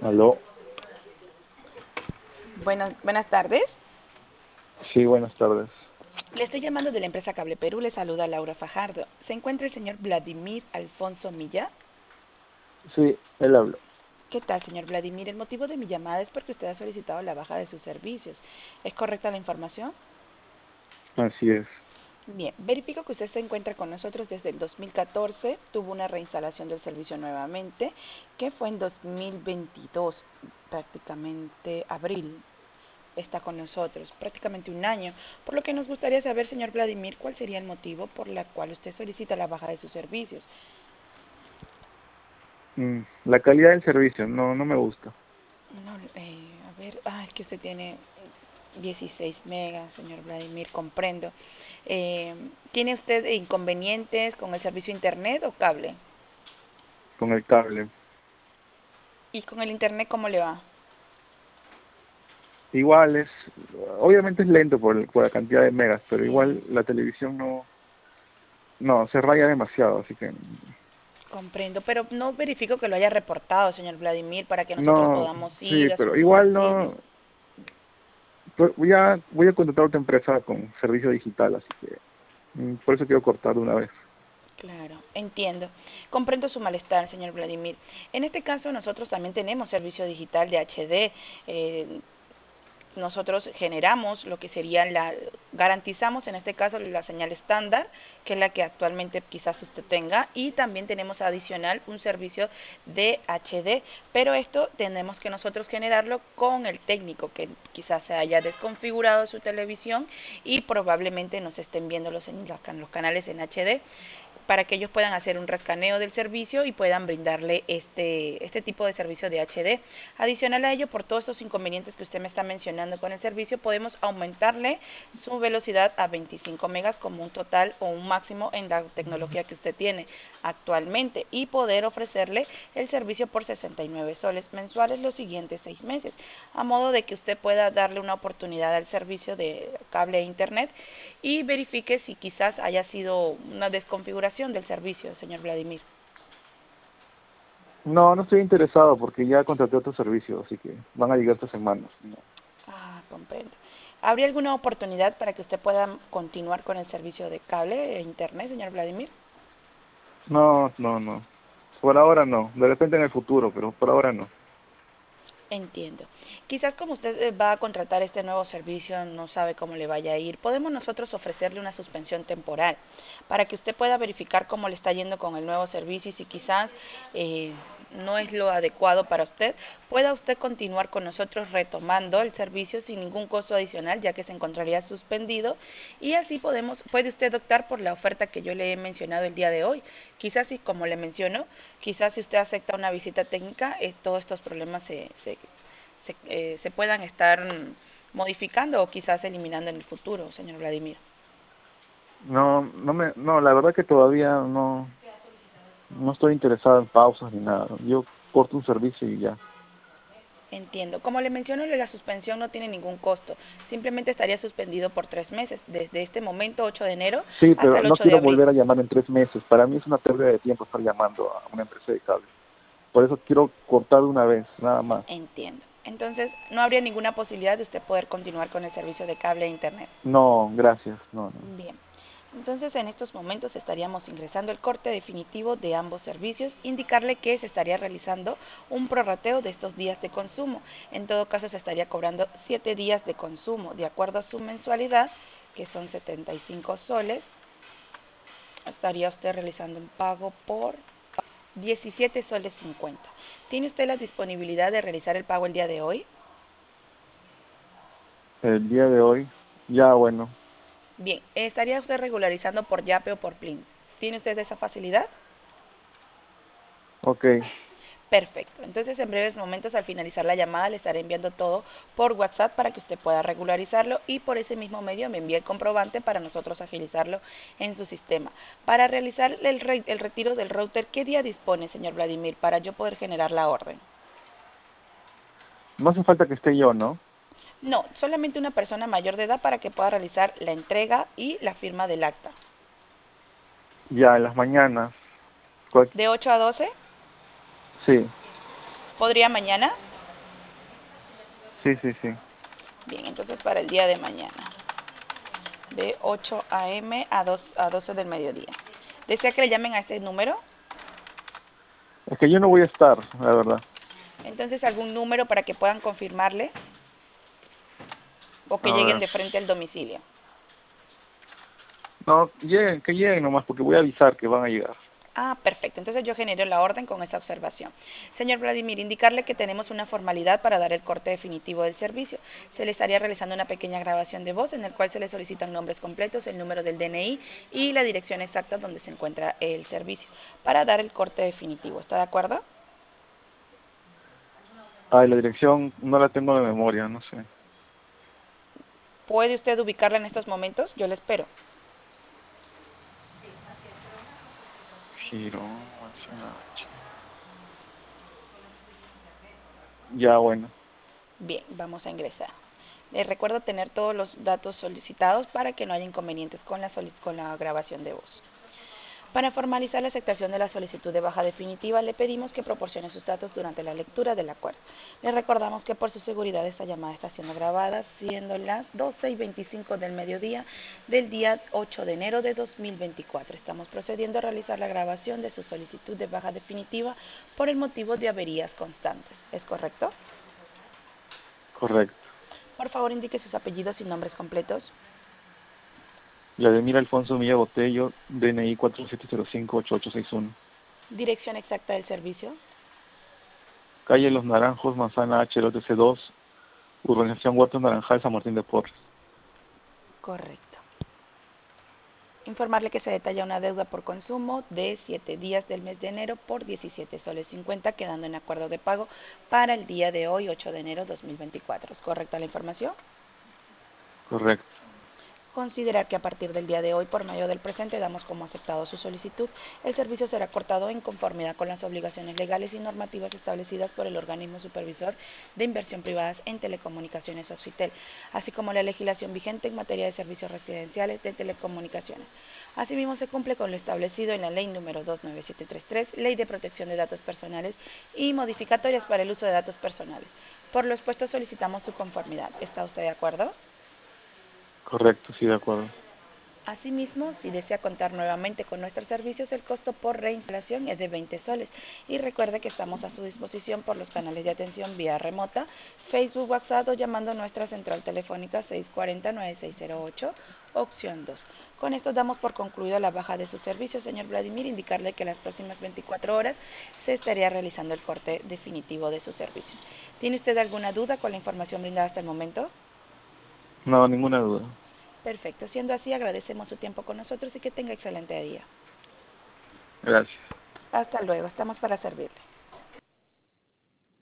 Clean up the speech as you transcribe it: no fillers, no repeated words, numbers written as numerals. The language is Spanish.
Aló, Buenas tardes. sí, buenas tardes. Le estoy llamando de la empresa Cable Perú. Le saluda Laura Fajardo. ¿Se encuentra el señor Vladimir Alfonso Milla? Sí, él habla. ¿Qué tal, señor Vladimir? El motivo de mi llamada es porque usted ha solicitado la baja de sus servicios. ¿Es correcta la información? Así es. Bien, verifico que usted se encuentra con nosotros desde el 2014. Tuvo una reinstalación del servicio nuevamente, que fue en 2022, prácticamente abril. Está con nosotros, prácticamente un año, por lo que nos gustaría saber, señor Vladimir, cuál sería el motivo por el cual usted solicita la baja de sus servicios. La calidad del servicio no me gusta. No, a ver, es que usted tiene 16 megas, señor Vladimir, comprendo. ¿Tiene usted inconvenientes con el servicio internet o cable? Con el cable. ¿Y con el internet cómo le va? Igual obviamente es lento por la cantidad de megas, pero Sí, igual la televisión no, se raya demasiado, así que comprendo, pero no verifico que lo haya reportado, señor Vladimir, para que nosotros no, podamos sí, ir a pero sus igual domicilios. no, voy a contratar otra empresa con servicio digital, así que por eso quiero cortar de una vez. Claro, entiendo. Comprendo su malestar, señor Vladimir. En este caso, nosotros también tenemos servicio digital de HD. eh, Nosotros generamos lo que sería garantizamos en este caso la señal estándar, que es la que actualmente quizás usted tenga, y también tenemos adicional un servicio de HD, pero esto tenemos que nosotros generarlo con el técnico que quizás se haya desconfigurado su televisión y probablemente nos estén viendo los canales en HD para que ellos puedan hacer un rescaneo del servicio y puedan brindarle este tipo de servicio de HD. Adicional a ello, por todos estos inconvenientes que usted me está mencionando con el servicio, podemos aumentarle su velocidad a 25 megas como un total o un máximo en la tecnología que usted tiene actualmente y poder ofrecerle el servicio por 69 soles mensuales los siguientes 6 meses, a modo de que usted pueda darle una oportunidad al servicio de cable e internet y verifique si quizás haya sido una desconfiguración del servicio, señor Vladimir. No estoy interesado porque ya contraté otro servicio, así que van a llegar estas semanas. No, Comprendo. ¿Habría alguna oportunidad para que usted pueda continuar con el servicio de cable e internet, señor Vladimir? no. Por ahora no. De repente en el futuro, pero por ahora no. Entiendo. Quizás como usted va a contratar este nuevo servicio, no sabe cómo le vaya a ir, podemos nosotros ofrecerle una suspensión temporal para que usted pueda verificar cómo le está yendo con el nuevo servicio y si quizás no es lo adecuado para usted, pueda usted continuar con nosotros retomando el servicio sin ningún costo adicional, ya que se encontraría suspendido y así puede usted optar por la oferta que yo le he mencionado el día de hoy. Quizás si, como le menciono, quizás si usted acepta una visita técnica, todos estos problemas se puedan estar modificando o quizás eliminando en el futuro, señor Vladimir. No, la verdad que todavía no estoy interesado en pausas ni nada. Yo corto un servicio y ya. Entiendo. Como le menciono, la suspensión no tiene ningún costo. Simplemente estaría suspendido por 3 meses, desde este momento, 8 de enero, Sí, hasta pero el no 8 de quiero abril. volver a llamar en 3 meses. Para mí es una pérdida de tiempo estar llamando a una empresa de cable. Por eso quiero cortar de una vez, nada más. Entiendo. Entonces, no habría ninguna posibilidad de usted poder continuar con el servicio de cable e internet. No, gracias. No. Bien, entonces en estos momentos estaríamos ingresando el corte definitivo de ambos servicios, indicarle que se estaría realizando un prorrateo de estos días de consumo. En todo caso, se estaría cobrando 7 días de consumo, de acuerdo a su mensualidad, que son 75 soles. Estaría usted realizando un pago por 17 soles 50. ¿Tiene usted la disponibilidad de realizar el pago el día de hoy? El día de hoy, ya bueno. Bien, estaría usted regularizando por Yape o por Plin. ¿Tiene usted esa facilidad? Ok. Perfecto. Entonces, en breves momentos, al finalizar la llamada, le estaré enviando todo por WhatsApp para que usted pueda regularizarlo y por ese mismo medio me envíe el comprobante para nosotros agilizarlo en su sistema. Para realizar el retiro del router, ¿qué día dispone, señor Vladimir, para yo poder generar la orden? No hace falta que esté yo, ¿no? No, solamente una persona mayor de edad para que pueda realizar la entrega y la firma del acta. Ya, en las mañanas. Cual- ¿De 8 a 12? Sí. ¿Podría mañana? Sí, sí, sí. Bien, entonces para el día de mañana, de 8 a.m. a 12 del mediodía. ¿Desea que le llamen a este número? Es que yo no voy a estar, la verdad. Entonces, ¿algún número para que puedan confirmarle o que A lleguen ver. de frente al domicilio? No, lleguen, que lleguen nomás, porque voy a avisar que van a llegar. Ah, perfecto. Entonces yo genero la orden con esa observación. Señor Vladimir, indicarle que tenemos una formalidad para dar el corte definitivo del servicio. Se le estaría realizando una pequeña grabación de voz en el cual se le solicitan nombres completos, el número del DNI y la dirección exacta donde se encuentra el servicio para dar el corte definitivo. ¿Está de acuerdo? Ay, la dirección no la tengo de memoria, no sé. ¿Puede usted ubicarla en estos momentos? Yo le espero. Giro, ya, bueno. Bien, vamos a ingresar. Les recuerdo tener todos los datos solicitados para que no haya inconvenientes con con la grabación de voz. Para formalizar la aceptación de la solicitud de baja definitiva, le pedimos que proporcione sus datos durante la lectura del acuerdo. Le recordamos que por su seguridad esta llamada está siendo grabada, siendo las 12:25 del mediodía del día 8 de enero de 2024. Estamos procediendo a realizar la grabación de su solicitud de baja definitiva por el motivo de averías constantes. ¿Es correcto? Correcto. Por favor, indique sus apellidos y nombres completos. Vladimir Alfonso Milla Botello, DNI 47058861. Dirección exacta del servicio. Calle Los Naranjos, Manzana H, lote C2, Urbanización Huerto Naranjal, San Martín de Porres. Correcto. Informarle que se detalla una deuda por consumo de 7 días del mes de enero por 17 soles 50, quedando en acuerdo de pago para el día de hoy, 8 de enero 2024. ¿Es correcta la información? Correcto. Considerar que a partir del día de hoy, por medio del presente, damos como aceptado su solicitud. El servicio será cortado en conformidad con las obligaciones legales y normativas establecidas por el organismo supervisor de inversión privadas en telecomunicaciones Oxitel, así como la legislación vigente en materia de servicios residenciales de telecomunicaciones. Asimismo, se cumple con lo establecido en la Ley número 29733, Ley de Protección de Datos Personales y modificatorias para el uso de datos personales. Por lo expuesto, solicitamos su conformidad. ¿Está usted de acuerdo? Correcto, sí, de acuerdo. Asimismo, si desea contar nuevamente con nuestros servicios, el costo por reinstalación es de 20 soles. Y recuerde que estamos a su disposición por los canales de atención vía remota, Facebook, WhatsApp o llamando a nuestra central telefónica 640-9608, opción 2. Con esto damos por concluido la baja de su servicio, señor Vladimir, indicarle que en las próximas 24 horas se estaría realizando el corte definitivo de sus servicios. ¿Tiene usted alguna duda con la información brindada hasta el momento? No, ninguna duda. Perfecto, siendo así, agradecemos su tiempo con nosotros y que tenga excelente día. Gracias. Hasta luego, estamos para servirle.